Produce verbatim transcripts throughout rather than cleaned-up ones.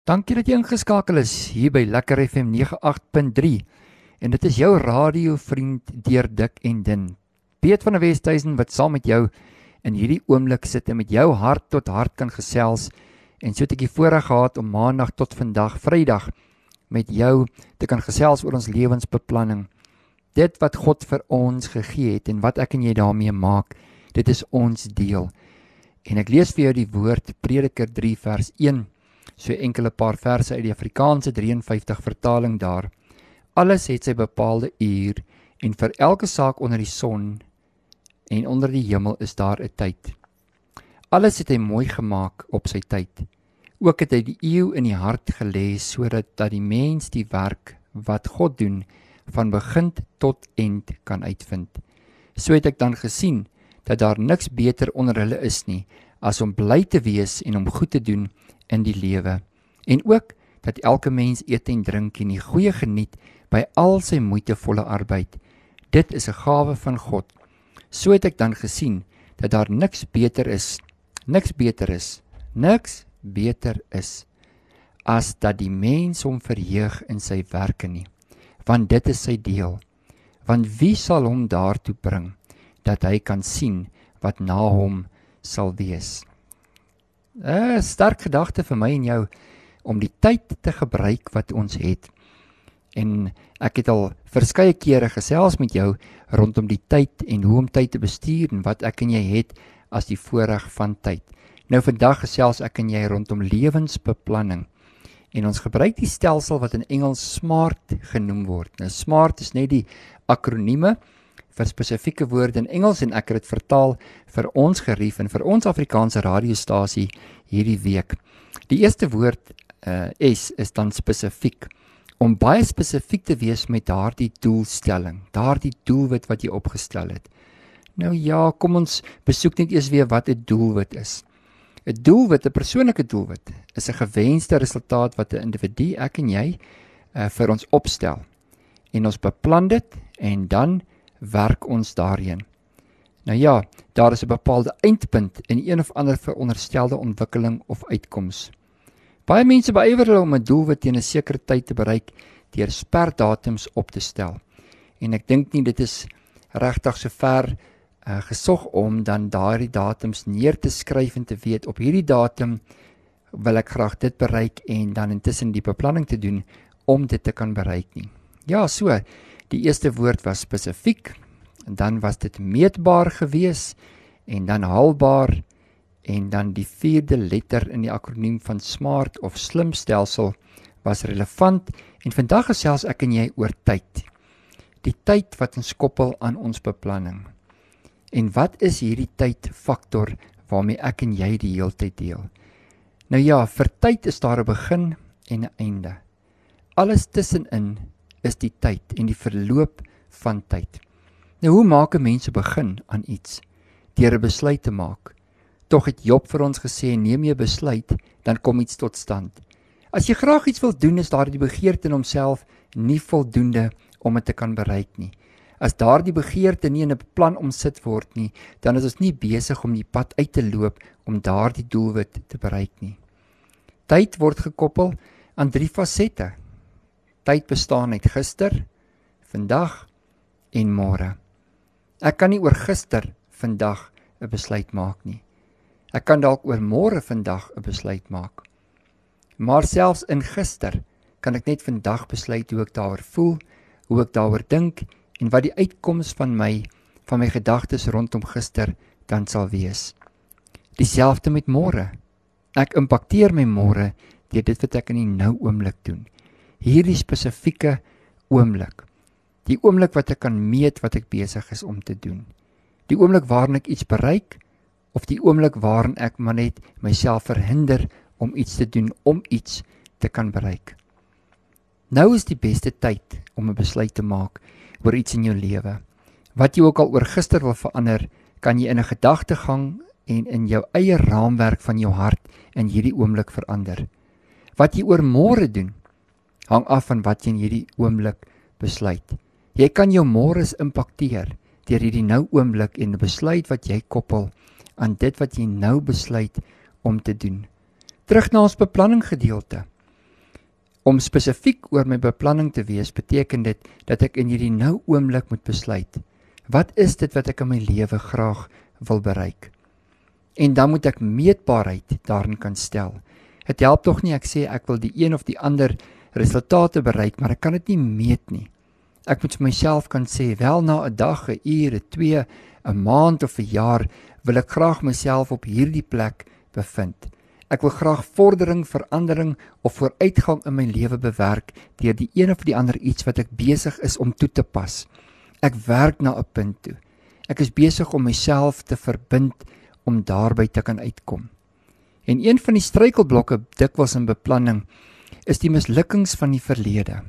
Dankie dat jy ingeskakel is hier by Lekker F M nege agt punt drie en dit is jou radiovriend deur dik en dun. Piet van der Westhuizen wat saam met jou in hierdie oomblik sit en met jou hart tot hart kan gesels en so het ek die voorreg gehad om maandag tot vandag, Vrydag, met jou te kan gesels oor ons lewensbeplanning. Dit wat God vir ons gegee het en wat ek en jy daarmee maak, dit is ons deel. En ek lees vir jou die woord Prediker drie vers een, so enkele paar verse uit die Afrikaanse vyf drie vyf vertaling daar. Alles het sy bepaalde uur en vir elke saak onder die son en onder die hemel is daar 'n tyd. Alles het hy mooi gemaak op sy tyd. Ook het hy die eeu in die hart gelê sodat dat die mens die werk wat God doen van begin tot eind kan uitvind. So het ek dan gesien dat daar niks beter onder hulle is nie as om bly te wees en om goed te doen in die lewe. En ook dat elke mens eet en drink en die goeie geniet by al sy moeitevolle arbeid. Dit is 'n gawe van God. So het ek dan gesien dat daar niks beter is, niks beter is, niks beter is, as dat die mens hom verheug in sy werke nie, want dit is sy deel. Want wie sal hom daartoe bring, dat hy kan sien wat na hom sal wees? 'n Sterk gedagte vir my en jou, om die tyd te gebruik wat ons het. En ek het al verskeie kere gesels met jou rondom die tyd en hoe om tyd te bestuur en wat ek en jy het as die voorreg van tyd. Nou vandag gesels ek en jy rondom lewensbeplanning. En ons gebruik die stelsel wat in Engels SMART genoem word. Nou SMART is net die akronieme vir spesifieke woorde in Engels en ek het dit vertaal vir ons gerief en vir ons Afrikaanse radiostasie hierdie week. Die eerste woord uh, S is dan spesifiek. Om baie spesifiek te wees met daardie doelstelling, daardie doelwit wat jy opgestel het. Nou ja, kom ons besoek net eers weer wat 'n doelwit is. 'n Doelwit, 'n persoonlike doelwit, is 'n gewenste resultaat wat 'n individu, ek en jy, uh, vir ons opstel. En ons beplan dit en dan werk ons daarheen. Nou ja, daar is 'n bepaalde eindpunt in een of ander veronderstelde ontwikkeling of uitkoms. Baie mense beywer hulle om 'n doelwit teen 'n sekere tyd te bereik deur sperdatums op te stel. En ek dink nie dit is regtig so ver uh, gesog om dan daardie datums neer te skryf en te weet op hierdie datum wil ek graag dit bereik en dan intussen die beplanning te doen om dit te kan bereik nie. Ja, so, die eerste woord was spesifiek, en dan was dit meetbaar gewees, en dan haalbaar, en dan die vierde letter in die akroniem van SMART of slim stelsel was relevant, en vandag gesels ek en jy oor tyd. Die tyd wat ons koppel aan ons beplanning. En wat is hierdie tydfaktor waarmee ek en jy die hele tyd deel? Nou ja, vir tyd is daar 'n begin en 'n einde. Alles tussenin is die tyd en die verloop van tyd. Nou hoe maak 'n mens 'n begin aan iets? Deur 'n besluit te maak. Tog het Job vir ons gesê, neem jy besluit, dan kom iets tot stand. As jy graag iets wil doen, is daar die begeerte in homself nie voldoende om dit te kan bereik nie. As daardie begeerte nie in 'n plan omsit word nie, dan is ons nie besig om die pad uit te loop om daardie doelwit te bereik nie. Tyd word gekoppel aan drie fasette. Tyd bestaan uit gister, vandag en môre. Ek kan nie oor gister, vandag 'n besluit maak nie. Ek kan dalk oor môre vandag 'n besluit maak. Maar selfs in gister kan ek net vandag besluit hoe ek daaroor voel, hoe ek daaroor dink en wat die uitkoms van my van my gedagtes rondom gister dan sal wees. Dieselfde met môre. Ek impakteer my môre deur dit wat ek in die nou oomblik doen. Hierdie spesifieke oomblik. Die oomblik wat ek kan meet wat ek besig is om te doen. Die oomblik waarin ek iets bereik of die oomblik waarin ek maar net myself verhinder om iets te doen, om iets te kan bereik. Nou is die beste tyd om 'n besluit te maak oor iets in jou lewe. Wat jy ook al oor gister wil verander, kan jy in 'n gedagtegang en in jou eie raamwerk van jou hart in hierdie oomblik verander. Wat jy oor môre doen, hang af van wat jy in hierdie oomblik besluit. Jy kan jou môres impakteer deur hierdie nou oomblik en 'n besluit wat jy koppel aan dit wat jy nou besluit om te doen. Terug na ons beplanning gedeelte. Om spesifiek oor my beplanning te wees, beteken dit dat ek in hierdie nou oomblik moet besluit, wat is dit wat ek in my lewe graag wil bereik? En dan moet ek meetbaarheid daarin kan stel. Het help tog nie ek sê ek wil die een of die ander resultate bereik, maar ek kan dit nie meet nie. Ek moet vir myself kan sê, wel na 'n dag, 'n uur, 'n twee, 'n maand of 'n jaar, wil ek graag myself op hierdie plek bevind. Ek wil graag vordering, verandering of vooruitgang in my lewe bewerk deur die een of die ander iets wat ek besig is om toe te pas. Ek werk na 'n punt toe. Ek is besig om myself te verbind om daarby te kan uitkom. En een van die struikelblokke dikwels in beplanning is die mislukkings van die verlede.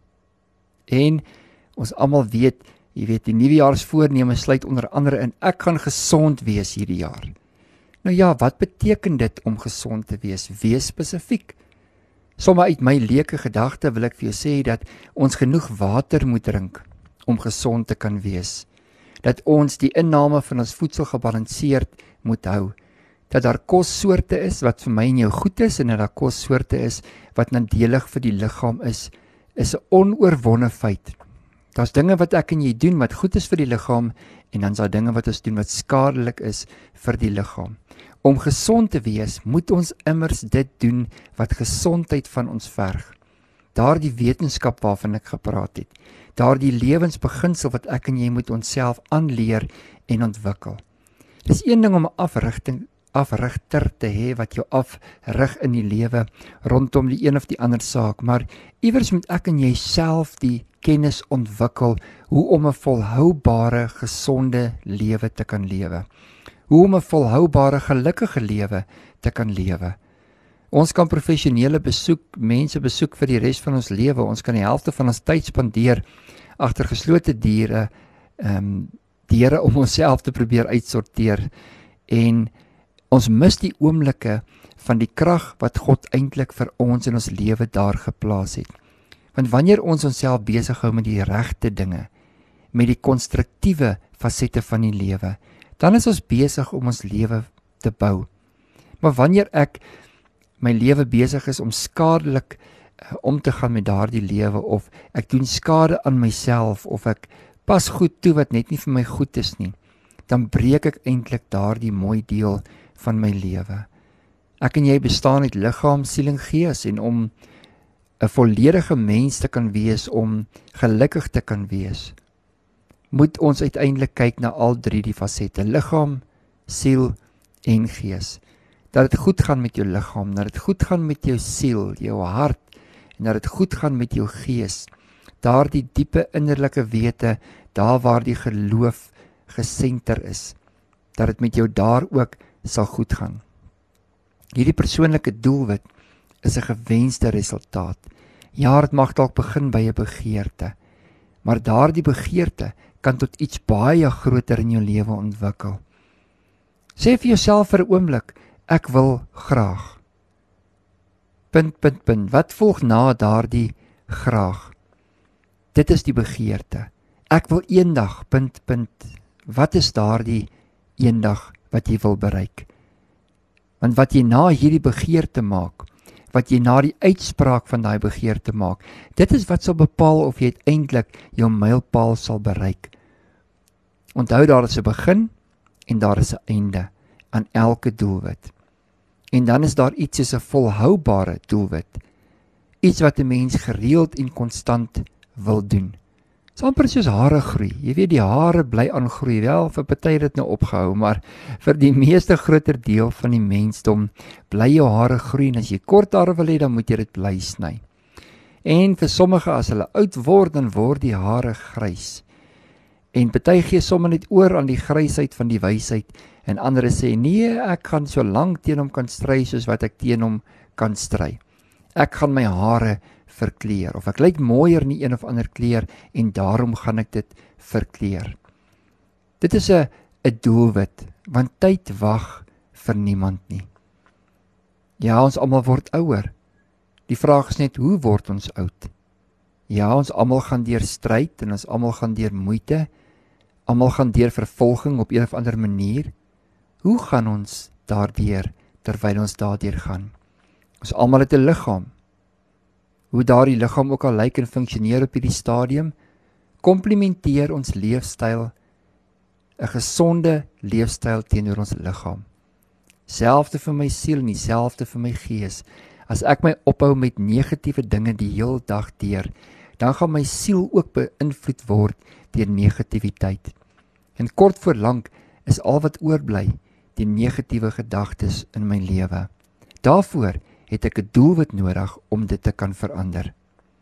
En ons almal weet, jy weet, die nuwejaarsvoorneme sluit onder andere in, ek gaan gesond wees hierdie jaar. Nou ja, wat beteken dit om gesond te wees? Wees spesifiek. Sommige uit my leuke gedagte wil ek vir jou sê dat ons genoeg water moet drink om gesond te kan wees. Dat ons die inname van ons voedsel gebalanseerd moet hou. Dat daar kossoorte is wat vir my en jou goed is en dat daar kossoorte is wat nadelig vir die liggaam is, is 'n onoorwonne feit. Daar's dinge wat ek en jy doen wat goed is vir die liggaam en dan is daar dinge wat ons doen wat skadelik is vir die liggaam. Om gesond te wees, moet ons immers dit doen wat gesondheid van ons verg. Daardie wetenskap waarvan ek gepraat het, daardie lewensbeginsel wat ek en jy moet onsself aanleer en ontwikkel. Dis een ding om 'n afrigting afrigter te hê wat jou afrig in die lewe rondom die een of die ander saak, maar iewers moet ek en jy self die kennis ontwikkel hoe om 'n volhoubare, gesonde lewe te kan lewe. Hoe om 'n volhoubare, gelukkige lewe te kan lewe. Ons kan professionele besoek, mense besoek vir die res van ons lewe. Ons kan die helfte van ons tyd spandeer agter geslote deure, ehm um, deure om onsself te probeer uitsorteer en ons mis die oomblikke van die krag wat God eintlik vir ons in ons lewe daar geplaas het. Want wanneer ons onsself besig hou met die regte dinge, met die konstruktiewe fasette van die lewe, dan is ons besig om ons lewe te bou. Maar wanneer ek my lewe besig is om skadelik uh, om te gaan met daardie lewe, of ek doen skade aan myself, of ek pas goed toe wat net nie vir my goed is nie, dan breek ek eintlik daardie mooi deel van my lewe. Ek en jy bestaan uit liggaam, siel en gees, en om 'n volledige mens te kan wees, om gelukkig te kan wees, moet ons uiteindelik kyk na al drie die fasette, liggaam, siel en gees. Dat dit goed gaan met jou liggaam, dat dit goed gaan met jou siel, jou hart, en dat dit goed gaan met jou gees. Daar die diepe innerlike wete, daar waar die geloof gesenter is, dat dit met jou daar ook sal goed gaan. Hierdie persoonlike doelwit is 'n gewenste resultaat. Ja, dit mag dalk begin by 'n begeerte, maar daardie begeerte kan tot iets baie groter in jou lewe ontwikkel. Sê vir jouself vir 'n oomblik, ek wil graag. Punt, punt, punt. Wat volg na daardie graag? Dit is die begeerte. Ek wil eendag, punt, punt. Wat is daardie eendag wat jy wil bereik? Want wat jy na hierdie begeerte maak, wat jy na die uitspraak van daai begeerte maak, dit is wat sal bepaal of jy uiteindelik jou mylpaal sal bereik. Onthou, daar is 'n begin en daar is 'n einde aan elke doelwit. En dan is daar iets soos 'n volhoubare doelwit. Iets wat 'n mens gereeld en konstant wil doen. Dis amper soos hare groei. Jy weet, die hare bly aangroei. Wel, vir party het dit nou opgehou, maar vir die meeste groter deel van die mensdom bly jou hare groei, en as jy kort hare wil hê, dan moet jy dit bly sny. En vir sommige, as hulle oud word, dan word die hare grys. En party gee sommer net oor aan die grysheid van die wysheid, en ander sê, nee, ek gaan so lank teen hom kan stry soos wat ek teen hom kan stry. Ek gaan my hare verkleur, of ek lyk mooier in die een of ander kleur, en daarom gaan ek dit verkleur. Dit is 'n 'n doelwit, want tyd wag vir niemand nie. Ja, ons almal word ouer. Die vraag is net, hoe word ons oud? Ja, ons almal gaan deur stryd, en ons almal gaan deur moeite, almal gaan deur vervolging op een of ander manier. Hoe gaan ons daardeur, terwyl ons daardeur gaan? Ons almal het 'n liggaam. Hoe daardie liggaam ook al lyk en funksioneer op hierdie stadium, komplementeer ons leefstyl 'n gesonde leefstyl teenoor ons liggaam. Selfde vir my siel en dieselfde vir my gees. As ek my ophou met negatiewe dinge die heel dag deur, dan gaan my siel ook beïnvloed word deur negativiteit. En kort voor lank is al wat oorbly die negatiewe gedagtes in my lewe. Daarvoor het ek 'n doelwit nodig om dit te kan verander.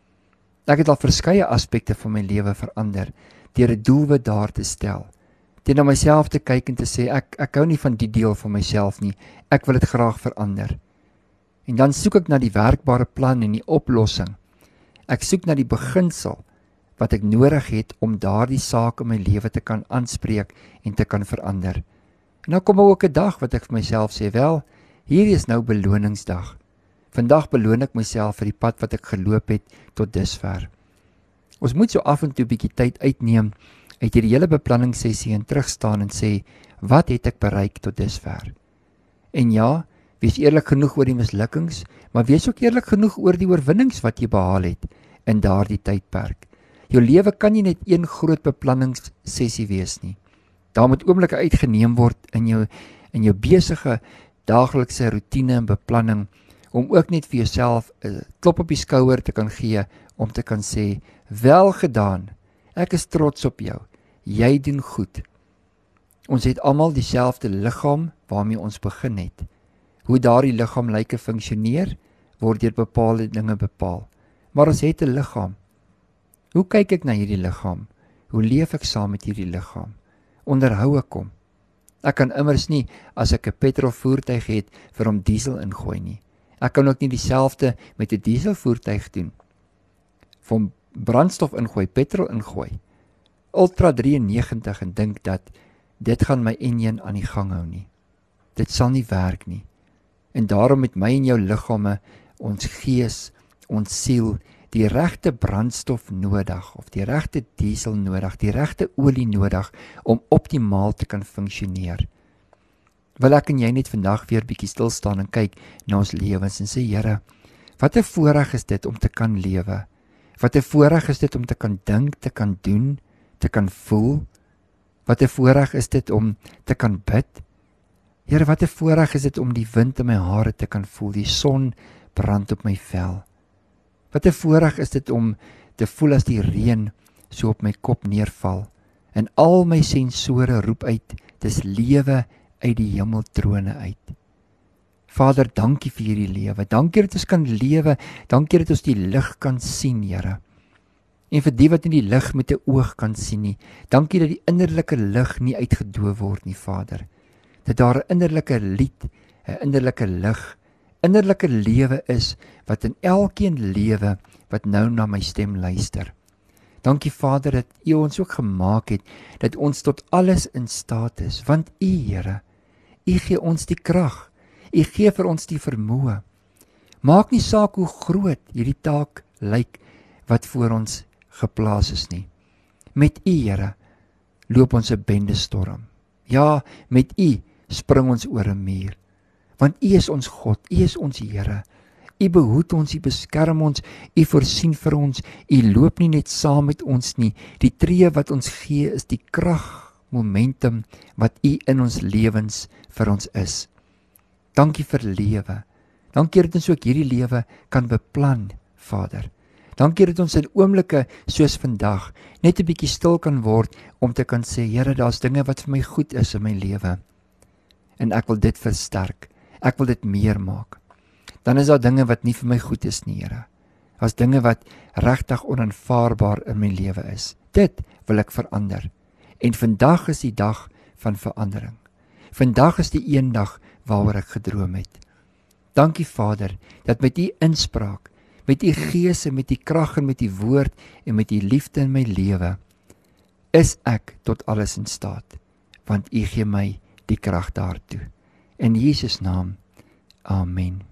Ek het al verskeie aspekte van my lewe verander deur 'n doelwit daar te stel. Deur na myself te kyk en te sê ek ek hou nie van die deel van myself nie. Ek wil dit graag verander. En dan soek ek na die werkbare plan en die oplossing. Ek soek na die beginsel wat ek nodig het om daardie saak in my lewe te kan aanspreek en te kan verander. En dan kom ook 'n dag wat ek vir myself sê, wel, hierdie is nou beloningsdag. Vandag beloon ek myself vir die pad wat ek geloop het tot dusver. Ons moet so af en toe 'n bietjie tyd uitneem uit hierdie hele beplanningssessie en terugstaan en sê, wat het ek bereik tot dusver? En ja, wees eerlik genoeg oor die mislukkings, maar wees ook eerlik genoeg oor die oorwinnings wat jy behaal het in daardie tydperk. Jou lewe kan nie net een groot beplanningssessie wees nie. Daar moet oomblikke uitgeneem word in jou in jou besige daaglikse roetine en beplanning om ook net vir jouself 'n klop op die skouer te kan gee om te kan sê, wel gedaan. Ek is trots op jou. Jy doen goed. Ons het almal dieselfde liggaam waarmee ons begin het. Hoe daardie liggaam lyk en funksioneer, word deur bepaalde dinge bepaal. Maar ons het 'n liggaam. Hoe kyk ek na hierdie liggaam? Hoe leef ek saam met hierdie liggaam? Onderhou ek hom? Ek kan immers nie, as ek 'n petrolvoertuig het, vir hom diesel ingooi nie. Ek kan ook nie dieselfde met 'n dieselvoertuig doen. Vir hom brandstof ingooi, petrol ingooi, ultra drieënnegentig en dink dat dit gaan my enjin aan die gang hou nie. Dit sal nie werk nie. En daarom met my en jou liggame, ons gees, ons siel, die regte brandstof nodig, of die regte diesel nodig, die regte olie nodig, om optimaal te kan funksioneer. Wil ek en jy net vandag weer bietjie stil staan en kyk na ons lewens en sê, Here, wat 'n voorreg is dit om te kan lewe? Wat 'n voorreg is dit om te kan dink, te kan doen, te kan voel? Wat 'n voorreg is dit om te kan bid? Here, wat 'n voorreg is dit om die wind in my hare te kan voel, die son brand op my vel. Wat 'n voorreg is dit om te voel as die reën so op my kop neerval en al my sensore roep uit, dis lewe uit die hemeltrone uit. Vader, dankie vir hierdie lewe. Dankie dat ons kan lewe. Dankie dat ons die lig kan sien, Here. En vir die wat nie die lig met 'n oog kan sien nie, dankie dat die innerlike lig nie uitgedoof word nie, Vader. Dat daar 'n innerlike lied, 'n innerlike lig, innerlike lewe is wat in elkeen lewe wat nou na my stem luister. Dankie, Vader, dat U ons ook gemaak het dat ons tot alles in staat is, want U, Here, U gee ons die krag. U gee vir ons die vermoë. Maak nie saak hoe groot hierdie taak lyk wat voor ons geplaas is nie. Met U, Here, loop ons 'n bendestorm. Ja, met U spring ons oor 'n muur. Want U is ons God, U is ons Here. U behoed ons, U beskerm ons, U voorsien vir ons. U loop nie net saam met ons nie. Die tree wat ons gee is die krag, momentum wat U in ons lewens vir ons is. Dankie vir lewe. Dankie dat ons ook hierdie lewe kan beplan, Vader. Dankie dat ons in oomblikke soos vandag net 'n bietjie stil kan word om te kan sê, Here, daar's dinge wat vir my goed is in my lewe. En ek wil dit versterk. Ek wil dit meer maak. Dan is daar dinge wat nie vir my goed is nie, Here. Daar's dinge wat regtig onaanvaarbaar in my lewe is. Dit wil ek verander. En vandag is die dag van verandering. Vandag is die een dag waaroor ek gedroom het. Dankie, Vader, dat met U inspraak, met U gees en met die krag en met die woord en met U liefde in my lewe, is ek tot alles in staat, want U gee my die krag daartoe. In Jesus naam, amen.